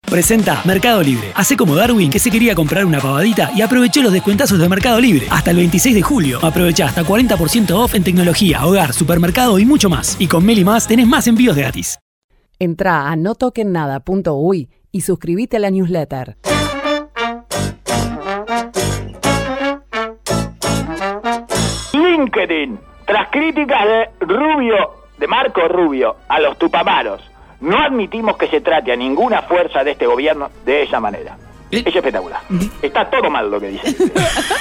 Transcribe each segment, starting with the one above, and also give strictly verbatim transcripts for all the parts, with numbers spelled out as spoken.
Presenta Mercado Libre. Hacé como Darwin, que se quería comprar una pavadita y aprovechó los descuentazos de Mercado Libre. Hasta el veintiséis de julio. Aprovechá hasta cuarenta por ciento off en tecnología, hogar, supermercado y mucho más. Y con Meli Más tenés más envíos gratis. Entrá a no toquen nada punto uy y suscríbete a la newsletter. LinkedIn. Tras críticas de Rubio, de Marco Rubio, a los tupamaros, no admitimos que se trate a ninguna fuerza de este gobierno de esa manera. ¿Eh? Es espectacular. Está todo mal lo que dice.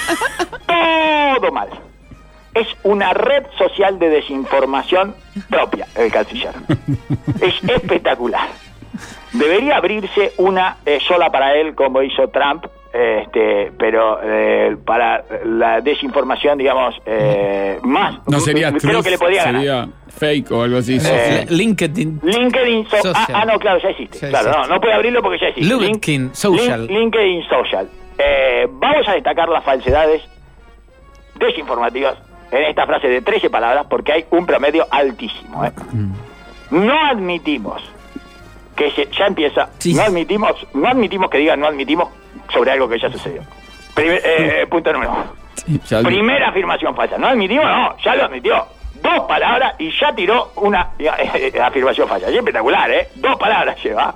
Todo mal. Es una red social de desinformación propia, el canciller. Es espectacular. Debería abrirse una eh, sola para él, como hizo Trump, este, pero eh, para la desinformación, digamos, eh, más. No sería creo truth, que le podría sería ganar. Fake o algo así. Eh, LinkedIn. LinkedIn so Social. Ah, ah, no, claro, ya existe. Ya claro, existe. no, no puede abrirlo porque ya existe. LinkedIn Link, Social. Link, LinkedIn Social. Eh, vamos a destacar las falsedades desinformativas en esta frase de trece palabras porque hay un promedio altísimo. ¿eh? No admitimos que se, ya empieza. Sí. No admitimos, no admitimos que digan no admitimos sobre algo que ya sucedió. Primer, eh, punto número uno. Sí, Primera afirmación falsa. No admitimos, no, ya lo admitió. Dos palabras y ya tiró una eh, afirmación falsa. Es espectacular, ¿eh? Dos palabras lleva.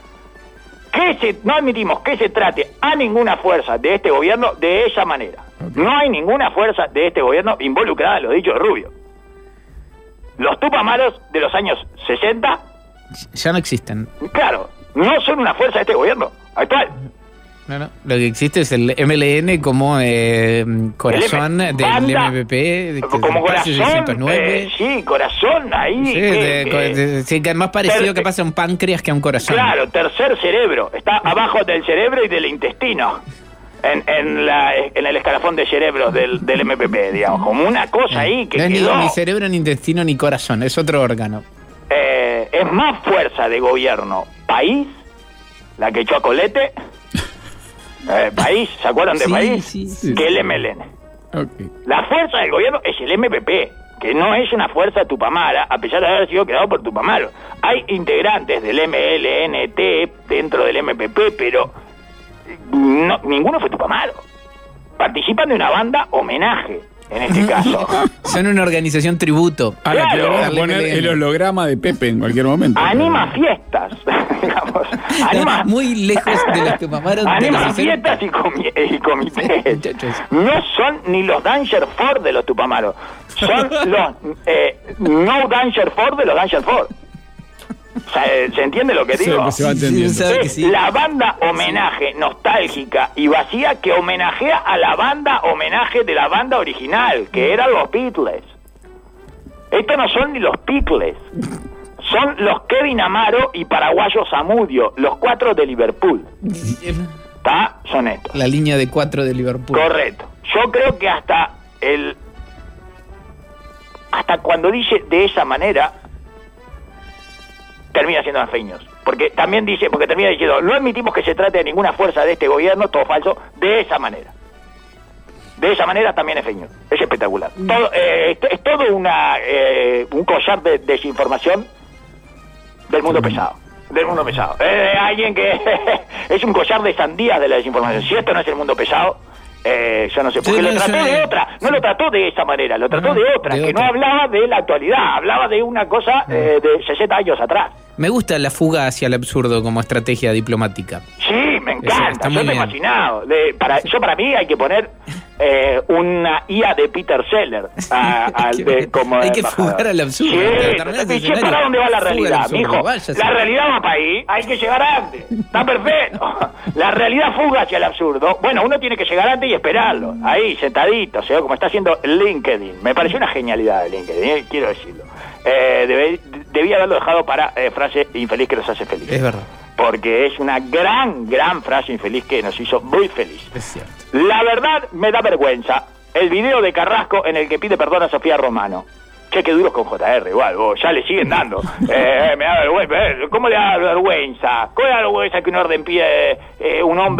Que se, no admitimos que se trate a ninguna fuerza de este gobierno de esa manera. Okay. No hay ninguna fuerza de este gobierno involucrada en los dichos de Rubio. Los tupamaros de los años sesenta ya no existen. Claro, no son una fuerza de este gobierno actual. No, no. Lo que existe es el M L N como eh, corazón M- del banda, M P P. De, como corazón, seiscientos nueve. Eh, sí, corazón ahí. Sí, que, de, que, de, sí, que es más parecido ter, que pasa a un páncreas que a un corazón. Claro, tercer cerebro. Está abajo del cerebro y del intestino. En, en, la, en el escalafón de cerebros del, del M P P, digamos. Como una cosa ahí que no es quedó. Ni, ni cerebro, ni intestino, ni corazón. Es otro órgano. Eh, es más fuerza de gobierno país, la que echó a Colete. Eh, país, ¿se acuerdan de sí, país? Sí, sí, que el M L N. Okay. La fuerza del gobierno es el M P P, que no es una fuerza tupamara, a pesar de haber sido creado por Tupamaro. Hay integrantes del M L N T dentro del M P P, pero no, ninguno fue Tupamaro. Participan de una banda homenaje, en este caso. Son una organización tributo. A la Claro. que le van a poner el holograma de Pepe en cualquier momento. Anima fiestas, digamos. Anima, muy lejos de los tupamaros. Anima fiestas y, comi y comités. Sí, no son ni los Danger Ford de los tupamaros. Son los eh, no Danger Ford de los Danger Ford. O sea, ¿se entiende lo que digo? Se, se va entendiendo. Sí, es sí. la banda homenaje nostálgica y vacía que homenajea a la banda homenaje de la banda original, que eran los Beatles. Estos no son ni los Beatles. Son los Kevin Amaro y Paraguayo Zamudio, los cuatro de Liverpool. ¿Está? Son estos. La línea de cuatro de Liverpool. Correcto. Yo creo que hasta el... Hasta cuando dice de esa manera... termina siendo fake news, porque también dice, porque termina diciendo, no admitimos que se trate de ninguna fuerza de este gobierno, todo falso, de esa manera. De esa manera también es fake news. Es espectacular. Todo, eh, es, es todo una eh, un collar de desinformación del mundo pesado. Del mundo pesado. Eh, alguien que es un collar de sandías de la desinformación. Si esto no es el mundo pesado, eh, yo no sé, porque sí, lo no, trató de otra, no lo trató de esa manera, lo trató no, de otra, de que otra. No hablaba de la actualidad, hablaba de una cosa eh, de sesenta años atrás. Me gusta la fuga hacia el absurdo como estrategia diplomática. Sí, me encanta, yo te he imaginado. De, para, yo para mí hay que poner eh, una I A de Peter Seller. A, a, de, como hay que embajador. Fugar al absurdo. Sí, sí, ¿para dónde va la realidad, mijo? La realidad va para ahí, hay que llegar antes. Está perfecto. La realidad fuga hacia el absurdo. Bueno, uno tiene que llegar antes y esperarlo. Ahí, sentadito, o sea, como está haciendo LinkedIn. Me pareció una genialidad de LinkedIn, eh, quiero decirlo. Eh, debe, debía haberlo dejado para eh, frase infeliz que nos hace feliz. Es verdad. Porque es una gran, gran frase infeliz que nos hizo muy feliz. Es cierto. La verdad me da vergüenza el video de Carrasco en el que pide perdón a Sofía Romano. Che, qué duros con J R, igual, vos, ya le siguen dando. Eh, me da vergüenza. ¿Cómo le da vergüenza? ¿Cómo le da vergüenza que un orden pide eh, un hombre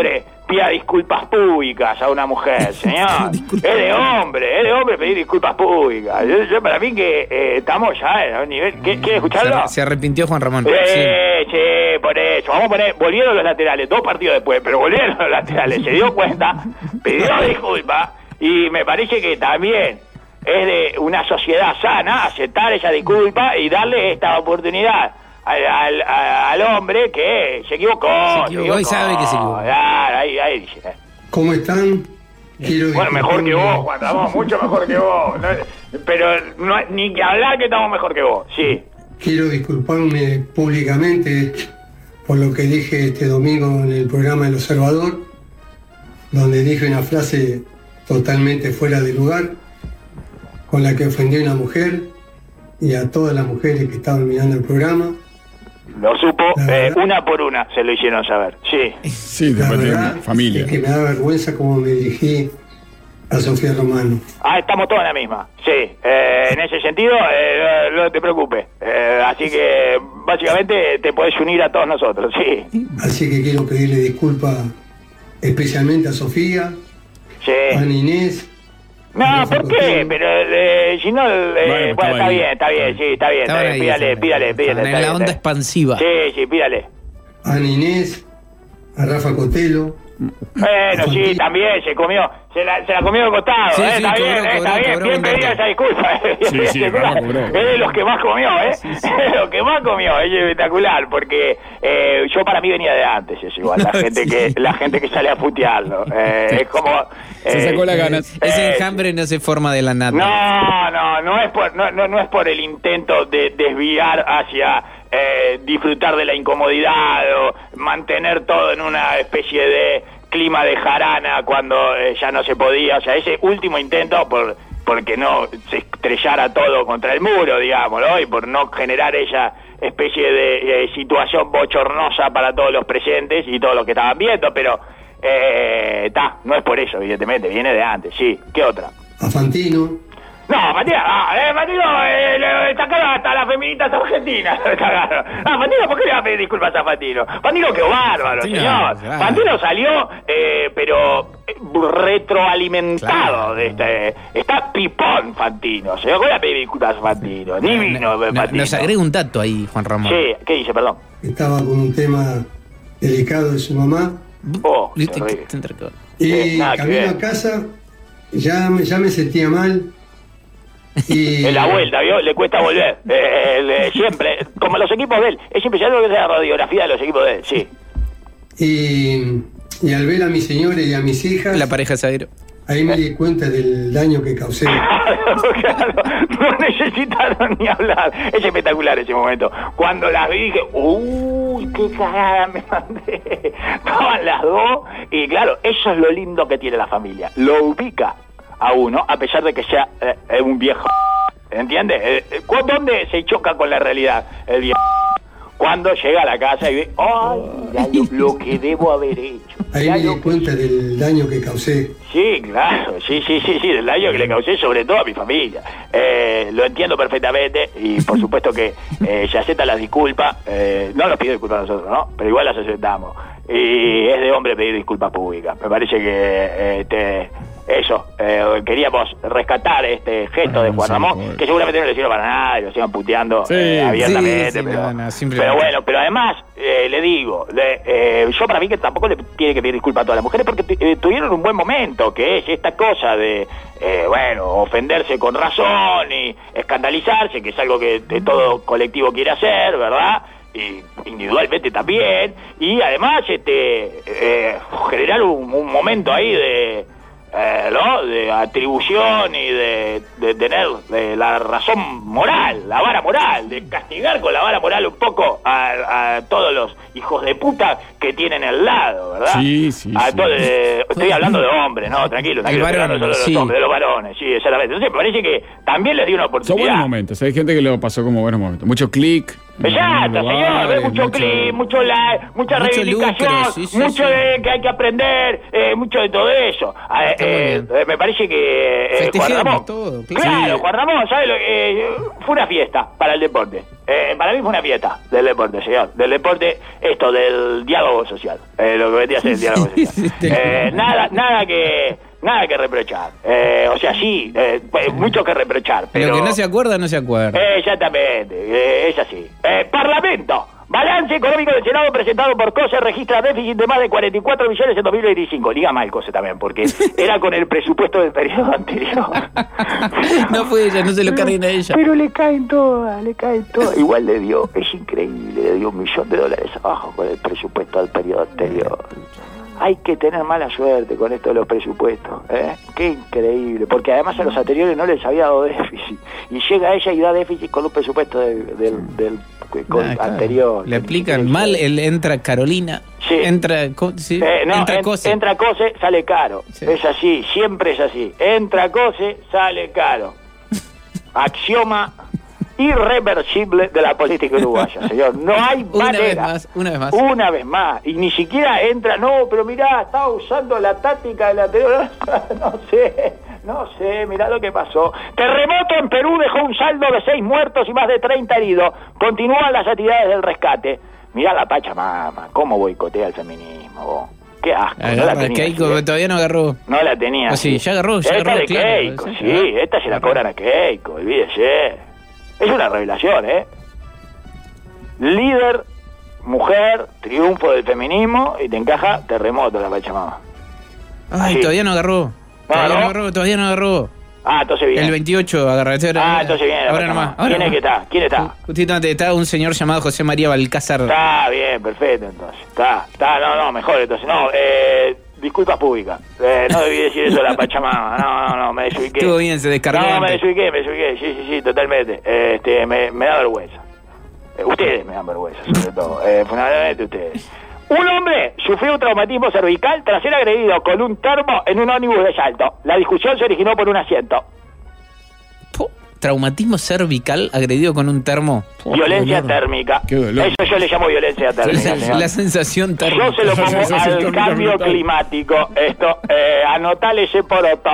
pida disculpas públicas a una mujer, señor. Es de hombre, es de hombre pedir disculpas públicas. Yo, yo para mí que eh, estamos ya en un nivel... ¿Quiere escucharlo? Se, se arrepintió Juan Ramón. Eh, sí. sí, por eso. Vamos a poner... Volvieron los laterales, dos partidos después, pero volvieron los laterales. Se dio cuenta, pidió disculpas y me parece que también es de una sociedad sana aceptar esa disculpa y darle esta oportunidad al, al, al hombre que se equivocó. Se equivocó, se equivocó y sabe que se equivocó. Claro, ahí, ahí dice. ¿Cómo están? Quiero bueno, mejor que vos, Juan Ramón, mucho mejor que vos. No, pero no, ni que hablar que estamos mejor que vos, sí. Quiero disculparme públicamente por lo que dije este domingo en el programa El Observador, donde dije una frase totalmente fuera de lugar, con la que ofendí a una mujer y a todas las mujeres que estaban mirando el programa. Lo supo, eh, una por una se lo hicieron saber, sí. Sí, de la verdad familia. Es que me da vergüenza cómo me dirigí a Sofía Romano. Ah, estamos todos en la misma, sí. Eh, en ese sentido, eh, no, no te preocupes. Eh, así que, básicamente, te podés unir a todos nosotros, sí. Así que quiero pedirle disculpas especialmente a Sofía, sí. a Ana Inés. No, ¿por qué? Pero eh, si no, eh, bueno, bueno está bien, está bien, sí, está bien, está bien. Pídale, pídale, pídale. En la onda expansiva. Sí, sí, pídale. A Ana Inés, a Rafa Cotelo. Bueno, sí, también se comió, se la, se la comió de costado, sí, ¿eh? sí, Está cobró, bien, cobró, está cobró, bien, cobró, bien pedida esa disculpa. Sí, sí, cobró, es de los que más comió, ¿eh? Sí, sí. Es de los que más comió, es espectacular, porque eh, yo para mí venía de antes, es igual, la gente sí. que la gente que sale a putearlo. Eh, es como... Eh, se sacó las ganas. Ese enjambre no se forma de la nata. No, no, no es por, no, no, no es por el intento de desviar hacia... Eh, disfrutar de la incomodidad o mantener todo en una especie de clima de jarana cuando eh, ya no se podía, o sea, ese último intento por porque no se estrellara todo contra el muro, digamos, ¿no? Y por no generar esa especie de eh, situación bochornosa para todos los presentes y todos los que estaban viendo, pero eh, ta, no es por eso, evidentemente, viene de antes, sí. ¿Qué otra? A Fantino. No, Matías, ah, eh, Matías, eh, le sacaron hasta las feministas argentinas. Ah, Fantino, ¿por qué le va a pedir disculpas a Fantino? Fantino, qué bárbaro, Fantino, señor. claro. Fantino salió, eh, pero retroalimentado claro. de este. Está pipón, Fantino. Se voy a pedir disculpas a Fantino. Ni vino, no, Fantino. Nos agrega un dato ahí, Juan Ramón. Sí, ¿qué dice, perdón? Estaba con un tema delicado de su mamá. Oh, y sí, camino a casa, ya, ya me sentía mal. Y... en la vuelta, ¿vio? Le cuesta volver. Eh, le, siempre, como los equipos de él. Es impresionante lo que es la radiografía de los equipos de él, sí. Y, y al ver a mi señora y a mis hijas... La pareja Zaguero. Ahí me di cuenta del daño que causé. Claro, no necesitaron ni hablar. Es espectacular ese momento. Cuando las vi dije, uy, qué cagada me mandé. Estaban las dos. Y claro, eso es lo lindo que tiene la familia. Lo ubica a uno, a pesar de que sea eh, un viejo, ¿entiendes? Eh, ¿Dónde se choca con la realidad el viejo? Cuando llega a la casa y ve, ¡ay, mira lo, lo que debo haber hecho! Ahí me di cuenta del daño que causé. Sí, claro, sí, sí, sí, sí, del daño que le causé sobre todo a mi familia. Eh, lo entiendo perfectamente y por supuesto que eh, se aceptan las disculpas, eh, no nos pido disculpas a nosotros, ¿no? Pero igual las aceptamos. Y es de hombre pedir disculpas públicas. Me parece que eh, este... Eso, eh, queríamos rescatar este gesto de Juan Ramón, que seguramente no le sirve para nada y lo sigan puteando sí, eh, abiertamente, sí, sí, pero, no, no, pero bueno, pero además, eh, le digo, le, eh, yo para mí que tampoco le tiene que pedir disculpas a todas las mujeres porque eh, tuvieron un buen momento, que es esta cosa de, eh, bueno, ofenderse con razón y escandalizarse, que es algo que de todo colectivo quiere hacer, ¿verdad? Y individualmente también, y además este eh, generar un, un momento ahí de... Eh, ¿no? de atribución y de, de tener de la razón moral, la vara moral, de castigar con la vara moral un poco a, a todos los hijos de puta que tienen al lado, ¿verdad? Sí, sí, a sí. todo, eh, estoy hablando de hombres, no, tranquilo, tranquilo, estoy hablando solo de los sí. hombres, de los varones, sí, exactamente. Entonces me parece que también les dio una Son oportunidad. buenos momentos, hay gente que lo pasó como buenos momentos. Mucho clic. Exacto, señor, ve mucho, mucho clip, mucho like, mucha mucho reivindicación, lucro, sí, sí, mucho sí. de que hay que aprender, eh, mucho de todo eso. Eh, eh, me parece que eh, Juan Ramón, todo, claro. claro, Juan Ramón, ¿sabes lo que? Eh, fue una fiesta para el deporte. Eh, para mí fue una fiesta del deporte, señor. Del deporte, esto, del diálogo social. Eh, lo que vendría a ser el diálogo social. Sí, sí, Eh, nada, nada que... Nada que reprochar. Eh, o sea, sí, eh, mucho que reprochar. Pero Lo que no se acuerda, no se acuerda. Eh, exactamente, eh, es así. Eh, Parlamento. Balance económico del Senado presentado por COSE registra déficit de más de cuarenta y cuatro millones en dos mil veinticinco. Diga mal COSE también, porque era con el presupuesto del periodo anterior. No fue ella, no se lo carguen a ella. Pero le caen todas, le caen todas. Igual le dio, es increíble, le dio un millón de dólares abajo con el presupuesto del periodo anterior. Hay que tener mala suerte con esto de los presupuestos, ¿eh? Qué increíble, porque además a los anteriores no les había dado déficit. Y llega ella y da déficit con un presupuesto de, del, del con Ah, claro. anterior. Le aplican mal, el entra Carolina, Sí. entra, co- sí, Eh, no, entra en- Cose. entra COSE, sale caro. Sí. Es así, siempre es así. Entra COSE, sale caro. Axioma irreversible de la política uruguaya, señor. No hay Una manera. vez más, una vez más. Una vez más. Y ni siquiera entra, no, pero mirá, estaba usando la táctica del anterior. No sé, no sé, mirá lo que pasó. Terremoto en Perú dejó un saldo de seis muertos y más de treinta heridos. Continúan las actividades del rescate. Mirá la Pachamama, cómo boicotea el feminismo, vos. Qué asco. No la Agarra, tenía Keiko, así, ¿eh? todavía no agarró. No la tenía. Ah, sí, así. ya agarró, ya esta agarró, de claro, Keiko, sí, sí, agarró. esta se la cobran a Keiko, olvídese. Es una revelación, ¿eh? Líder, mujer, triunfo del feminismo y te encaja terremoto la Pachamama. Ay, Así. todavía no agarró. Todavía ¿no? no agarró, todavía no agarró. Ah, entonces viene. El veintiocho agarra. Ah, entonces viene la Ahora Pachamama. nomás. Ahora ¿Quién es nomás. que está? ¿Quién está? Justito antes está un señor llamado José María Balcázar. Está bien, perfecto, entonces. Está, está, no, no, mejor entonces. No, eh, disculpas públicas. Eh, no debí decir eso de la Pachamama. No, no, no, me desubiqué. Estuvo bien, se descargó No, me antes. desubiqué, me desubiqué. Sí, sí, sí, totalmente. Eh, Este, me, me da vergüenza. Eh, ustedes me dan vergüenza, sobre todo. Eh, fundamentalmente ustedes. Un hombre sufrió un traumatismo cervical tras ser agredido con un termo en un ómnibus de Salto. La discusión se originó por un asiento. Po, traumatismo cervical agredido con un termo. Po, Violencia dolor. térmica. Qué dolor. Eso yo le llamo violencia térmica. La, señor. la sensación térmica. Yo se lo pongo Sensación al térmica cambio brutal. climático. Esto, eh, anotale ese poroto.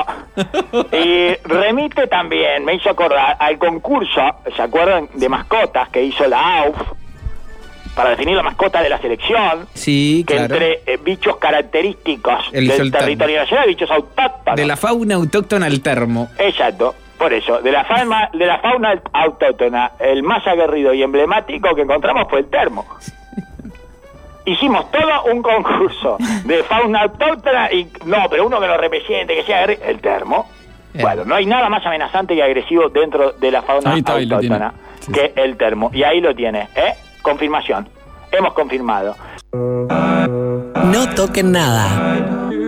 Y remite también, me hizo acordar, al concurso, ¿se acuerdan? De mascotas que hizo la A U F para definir la mascota de la selección. Sí, Que claro. entre eh, bichos característicos Él hizo del el termo. territorio nacional, bichos autóctonos. De la fauna autóctona al termo. Exacto, por eso, de la fauna, de la fauna autóctona, el más aguerrido y emblemático que encontramos fue el termo. Hicimos todo un concurso de fauna autóctona y no, pero uno que lo represente, que sea aguerrido, el termo. Bien. Bueno, no hay nada más amenazante y agresivo dentro de la fauna Ahí está, ahí lo autóctona tiene. Sí, que el termo. Y ahí lo tiene, ¿eh? Confirmación. Hemos confirmado. No toquen nada.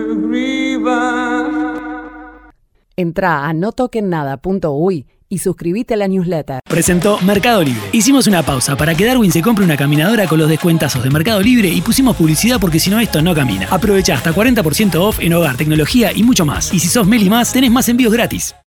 Entrá a no toquen nada punto uy y suscríbete a la newsletter. Presentó Mercado Libre. Hicimos una pausa para que Darwin se compre una caminadora con los descuentazos de Mercado Libre y pusimos publicidad porque si no esto no camina. Aprovecha hasta cuarenta por ciento off en hogar, tecnología y mucho más. Y si sos Meli Más, tenés más envíos gratis.